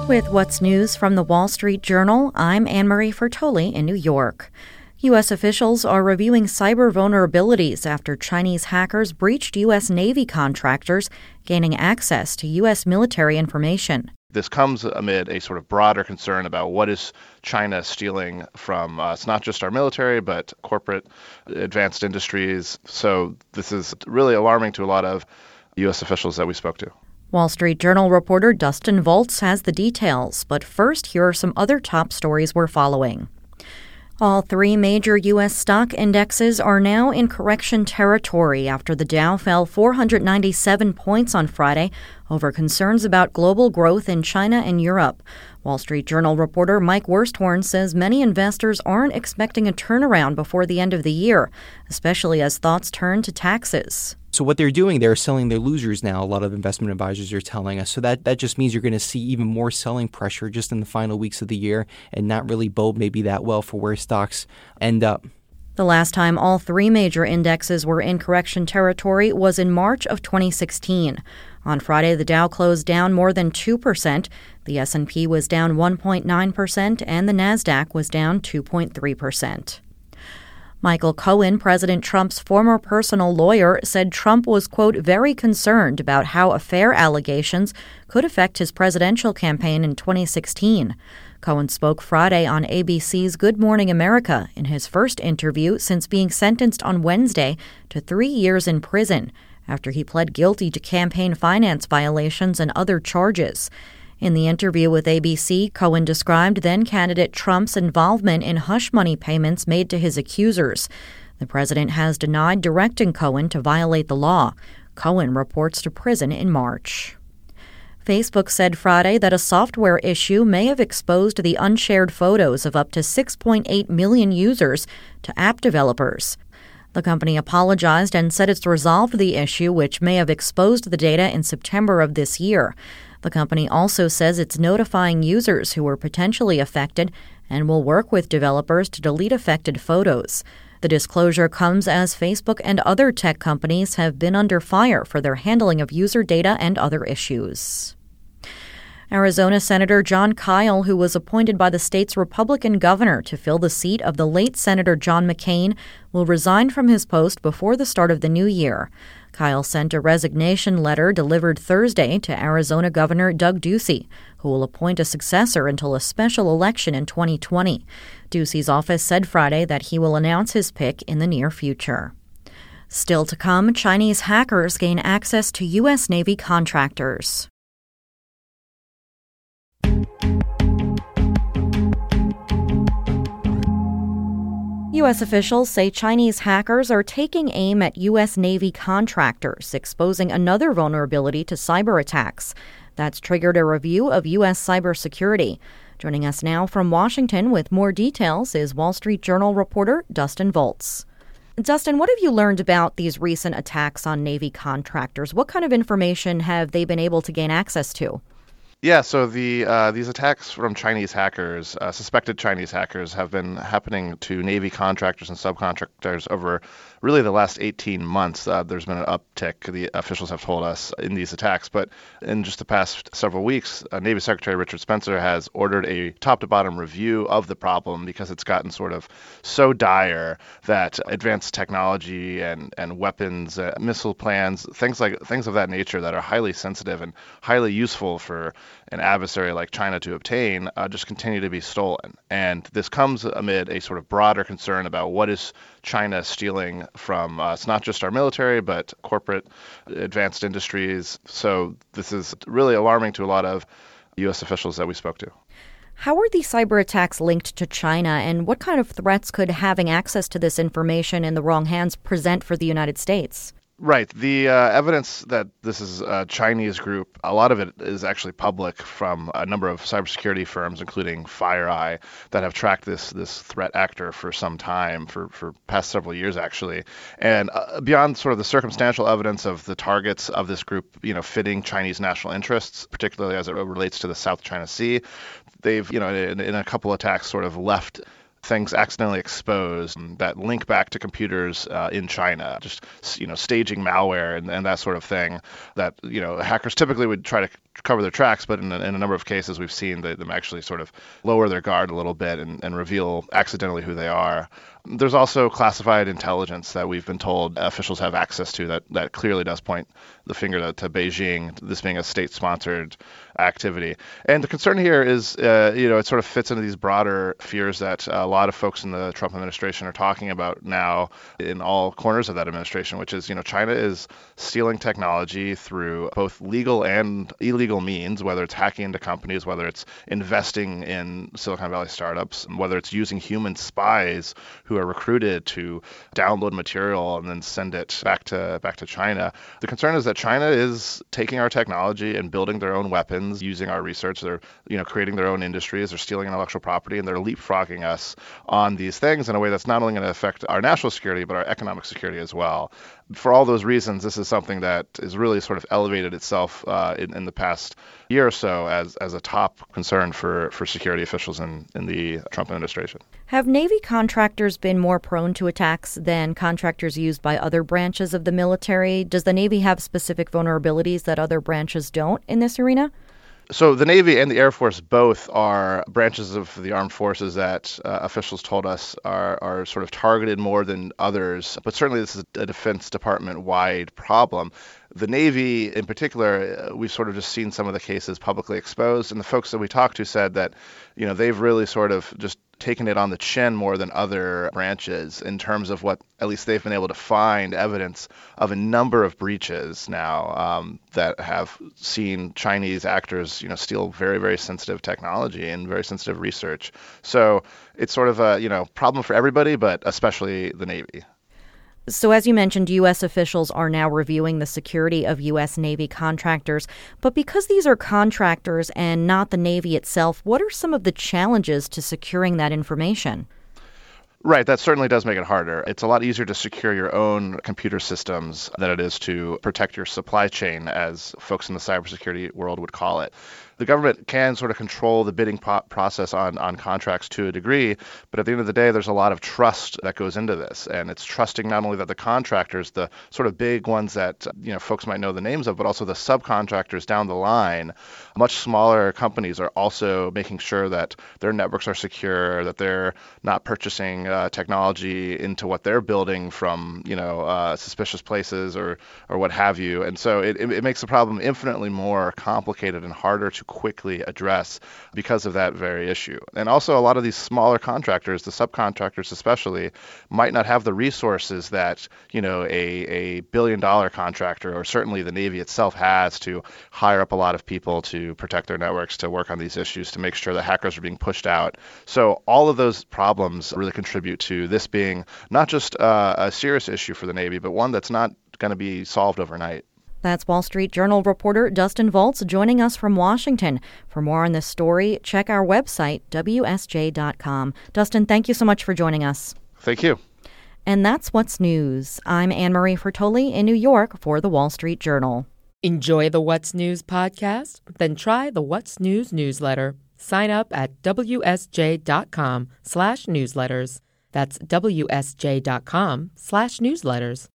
With what's news from the Wall Street Journal, I'm Anne-Marie Fertoli in New York. U.S. officials are reviewing cyber vulnerabilities after Chinese hackers breached U.S. Navy contractors, gaining access to U.S. military information. This comes amid a sort of broader concern about what is China stealing from us, not just our military, but corporate advanced industries. So this is really alarming to a lot of U.S. officials that we spoke to. Wall Street Journal reporter Dustin Volz has the details, but first, here are some other top stories we're following. All three major U.S. stock indexes are now in correction territory after the Dow fell 497 points on Friday over concerns about global growth in China and Europe. Wall Street Journal reporter Mike Worsthorn says many investors aren't expecting a turnaround before the end of the year, especially as thoughts turn to taxes. So what they're doing, they're selling their losers now, a lot of investment advisors are telling us. So that just means you're going to see even more selling pressure just in the final weeks of the year and not really bode maybe that well for where stocks end up. The last time all three major indexes were in correction territory was in March of 2016. On Friday, the Dow closed down more than 2%, the S&P was down 1.9%, and the Nasdaq was down 2.3%. Michael Cohen, President Trump's former personal lawyer, said Trump was, quote, very concerned about how affair allegations could affect his presidential campaign in 2016. Cohen spoke Friday on ABC's Good Morning America in his first interview since being sentenced on Wednesday to 3 years in prison after he pled guilty to campaign finance violations and other charges. In the interview with ABC, Cohen described then-candidate Trump's involvement in hush money payments made to his accusers. The president has denied directing Cohen to violate the law. Cohen reports to prison in March. Facebook said Friday that a software issue may have exposed the unshared photos of up to 6.8 million users to app developers. The company apologized and said it's resolved the issue, which may have exposed the data in September of this year. The company also says it's notifying users who were potentially affected and will work with developers to delete affected photos. The disclosure comes as Facebook and other tech companies have been under fire for their handling of user data and other issues. Arizona Senator Jon Kyl, who was appointed by the state's Republican governor to fill the seat of the late Senator John McCain, will resign from his post before the start of the new year. Kyl sent a resignation letter delivered Thursday to Arizona Governor Doug Ducey, who will appoint a successor until a special election in 2020. Ducey's office said Friday that he will announce his pick in the near future. Still to come, Chinese hackers gain access to U.S. Navy contractors. U.S. officials say Chinese hackers are taking aim at U.S. Navy contractors, exposing another vulnerability to cyber attacks. That's triggered a review of U.S. cybersecurity. Joining us now from Washington with more details is Wall Street Journal reporter Dustin Volz. Dustin, what have you learned about these recent attacks on Navy contractors? What kind of information have they been able to gain access to? Yeah, so these attacks from Chinese hackers, suspected Chinese hackers, have been happening to Navy contractors and subcontractors over really the last 18 months. There's been an uptick, the officials have told us, in these attacks. But in just the past several weeks, Navy Secretary Richard Spencer has ordered a top-to-bottom review of the problem because it's gotten sort of so dire that advanced technology and weapons, missile plans, things of that nature that are highly sensitive and highly useful for an adversary like China to obtain just continue to be stolen. And this comes amid a sort of broader concern about what is China stealing from us, not just our military, but corporate advanced industries. So this is really alarming to a lot of U.S. officials that we spoke to. How are these cyber attacks linked to China, and what kind of threats could having access to this information in the wrong hands present for the United States? Right. The evidence that this is a Chinese group, a lot of it is actually public from a number of cybersecurity firms, including FireEye, that have tracked this threat actor for some time, for past several years, actually. And beyond sort of the circumstantial evidence of the targets of this group, fitting Chinese national interests, particularly as it relates to the South China Sea, they've, in a couple attacks, sort of left things accidentally exposed that link back to computers in China, just staging malware and that sort of thing that hackers typically would try to cover their tracks, but in a number of cases we've seen them actually sort of lower their guard a little bit and reveal accidentally who they are. There's also classified intelligence that we've been told officials have access to that clearly does point the finger to Beijing, this being a state-sponsored activity. And the concern here is, it sort of fits into these broader fears that a lot of folks in the Trump administration are talking about now in all corners of that administration, which is, China is stealing technology through both legal and illegal means, whether it's hacking into companies, whether it's investing in Silicon Valley startups, whether it's using human spies who are recruited to download material and then send it back to China. The concern is that China is taking our technology and building their own weapons, using our research. They're, creating their own industries. They're stealing intellectual property, and they're leapfrogging us on these things in a way that's not only going to affect our national security, but our economic security as well. For all those reasons, this is something that is really sort of elevated itself in the past year or so as a top concern for security officials in the Trump administration. Have Navy contractors been more prone to attacks than contractors used by other branches of the military? Does the Navy have specific vulnerabilities that other branches don't in this arena? So the Navy and the Air Force both are branches of the armed forces that officials told us are sort of targeted more than others. But certainly this is a Defense Department-wide problem. The Navy in particular, we've sort of just seen some of the cases publicly exposed. And the folks that we talked to said that, they've really sort of just taken it on the chin more than other branches in terms of what at least they've been able to find evidence of a number of breaches now that have seen Chinese actors, steal very, very sensitive technology and very sensitive research. So it's sort of a, problem for everybody, but especially the Navy. So as you mentioned, U.S. officials are now reviewing the security of U.S. Navy contractors. But because these are contractors and not the Navy itself, what are some of the challenges to securing that information? Right, that certainly does make it harder. It's a lot easier to secure your own computer systems than it is to protect your supply chain, as folks in the cybersecurity world would call it. The government can sort of control the bidding process on contracts to a degree, but at the end of the day, there's a lot of trust that goes into this. And it's trusting not only that the contractors, the sort of big ones that folks might know the names of, but also the subcontractors down the line. Much smaller companies are also making sure that their networks are secure, that they're not purchasing technology into what they're building from suspicious places or what have you. And so it makes the problem infinitely more complicated and harder to quickly address because of that very issue. And also a lot of these smaller contractors, the subcontractors especially, might not have the resources that a billion-dollar contractor or certainly the Navy itself has to hire up a lot of people to protect their networks, to work on these issues, to make sure that hackers are being pushed out. So all of those problems really contribute to this being not just a serious issue for the Navy, but one that's not going to be solved overnight. That's Wall Street Journal reporter Dustin Volz joining us from Washington. For more on this story, check our website, WSJ.com. Dustin, thank you so much for joining us. Thank you. And that's What's News. I'm Anne-Marie Fertoli in New York for the Wall Street Journal. Enjoy the What's News podcast? Then try the What's News newsletter. Sign up at WSJ.com/newsletters. That's WSJ.com/newsletters.